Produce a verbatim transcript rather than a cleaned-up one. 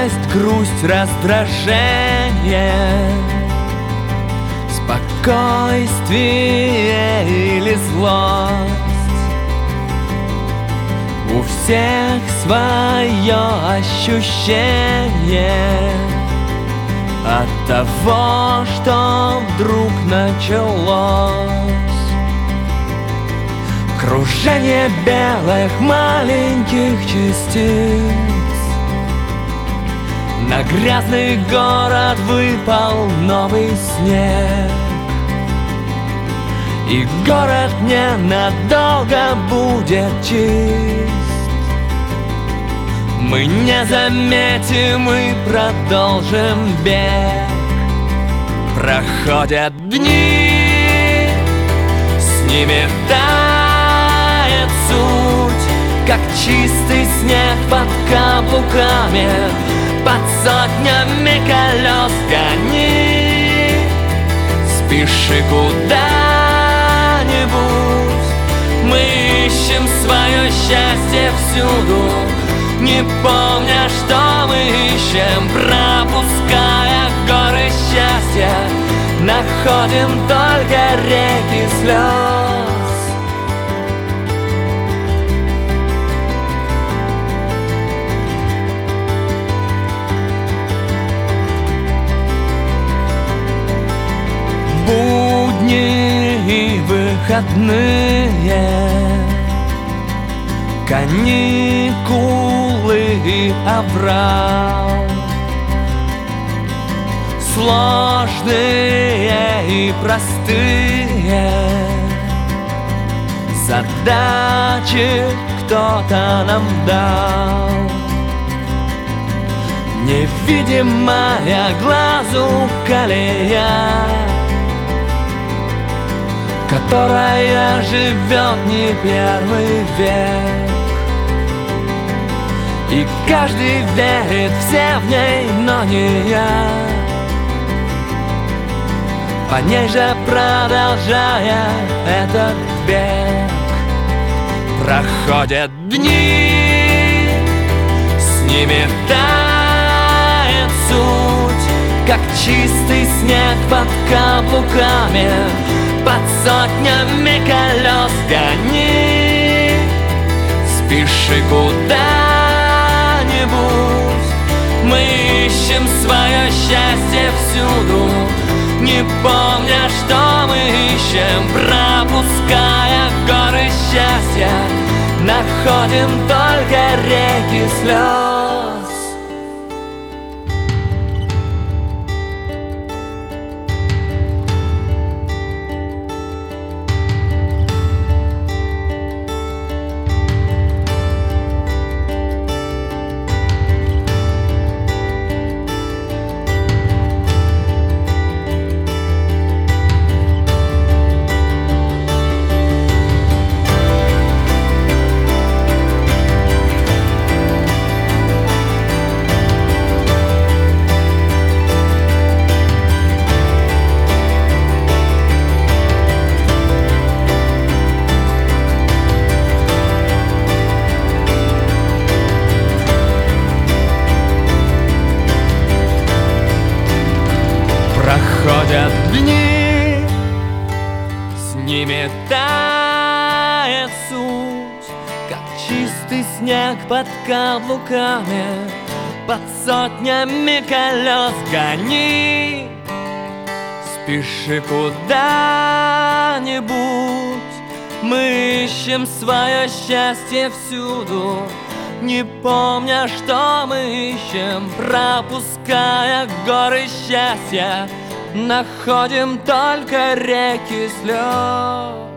Радость, грусть, раздражение, спокойствие или злость. У всех свое ощущение от того, что вдруг началось. Кружение белых маленьких частиц. На грязный город выпал новый снег, и город ненадолго будет чист. Мы не заметим и продолжим бег. Проходят дни, с ними тает суть, как чистый снег под каблуками, под сотнями колес гони. Спеши куда-нибудь, мы ищем свое счастье всюду, не помня, что мы ищем, пропуская горы счастья, находим только реки слез. Будни и выходные, каникулы и аврал, сложные и простые задачи кто-то нам дал. Невидимая глазу колея, которая живет не первый век. И каждый верит, все в ней, но не я. По ней же продолжая этот бег. Проходят дни, с ними тает суть, как чистый снег под каблуками, под сотнями колес гони. Спеши куда-нибудь, мы ищем свое счастье всюду, не помня, что мы ищем, пропуская горы счастья, находим только реки слез. Проходят дни, с ними тает суть, как чистый снег под каблуками, под сотнями колес гони. Спеши куда-нибудь, мы ищем свое счастье всюду, не помня, что мы ищем, пропуская горы счастья, находим только реки слез.